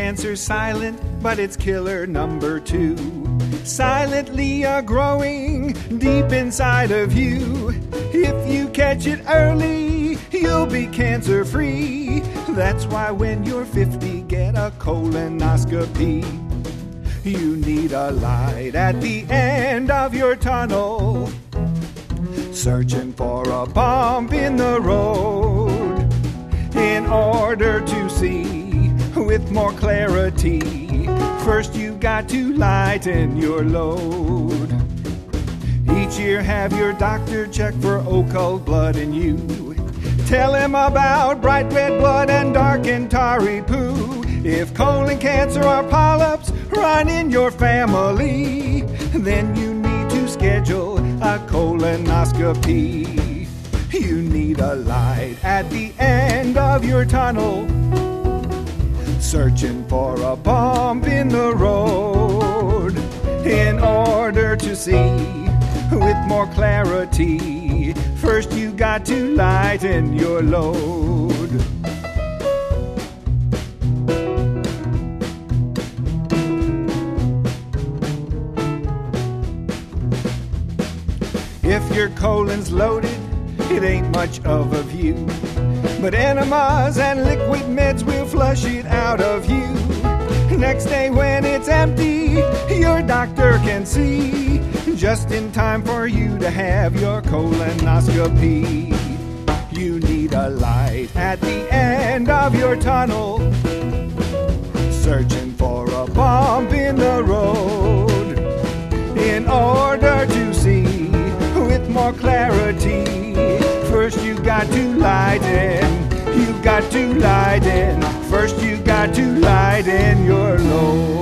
cancer's silent, but it's killer number 2. Silently growing deep inside of you. If you catch it early, you'll be cancer-free. That's why when you're 50, get a colonoscopy. You need a light at the end of your tunnel, searching for a bump in the road. In order to see with more clarity, first you got to lighten your load. Each year have your doctor check for occult blood in you. Tell him about bright red blood and dark and tarry poo. If colon cancer or polyps run in your family, then you need to schedule a colonoscopy. You need a light at the end of your tunnel, searching for a bump in the road. In order to see with more clarity, first you got to lighten your load. If your colon's loaded, it ain't much of a view, but enemas and liquid meds will flush it out of you. Next day when it's empty, your doctor can see, just in time for you to have your colonoscopy. You need a light at the end of your tunnel, searching for a bump in the road. In order to see with more clarity, first you got to lighten, you got to lighten, first you got to lighten your load.